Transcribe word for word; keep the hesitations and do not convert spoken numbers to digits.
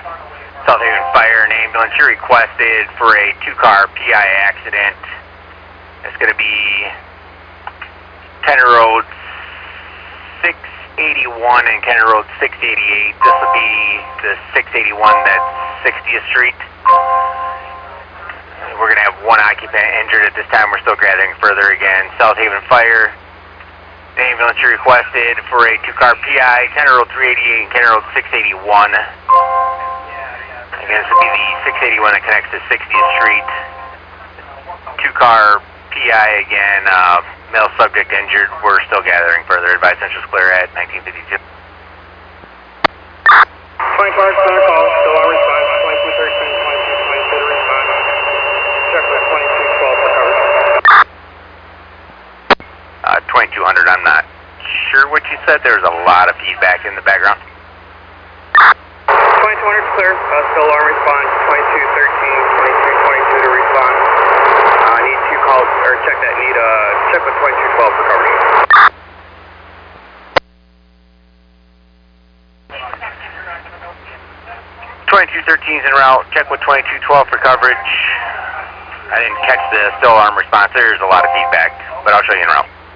South Haven Fire and Ambulance, you're requested for a two-car P I accident. It's going to be Kenner Road six eighty-one and Kenner Road six eighty-eight. This will be the six eighty-one, that's sixtieth Street. We're going to have one occupant injured at this time. We're still gathering further again. South Haven Fire, the ambulance you requested for a two-car P I, Kenner Road three eighty-eight and Kenner Road six eighty-one. Again, this would be the six eighty-one that connects to sixtieth Street. Two-car P I again, uh, male subject injured. We're still gathering further. Advice Central's clear at nineteen fifty-two. twenty-four, center call, still on response, twenty-two thirteen, twenty-two twenty-two to response. Check with twenty-two twelve for coverage. Uh, twenty-two hundred, I'm not sure what you said. There's a lot of feedback in the background. twenty-two hundred is clear, uh, still on response, twenty-two thirteen, twenty-two twenty-two to response. Uh, need two calls, or check that, need uh, check with twenty-two twelve for coverage. twenty-two thirteen is en route. Check with twenty-two twelve for coverage. I didn't catch the still arm response. There's a lot of feedback, but I'll show you en route.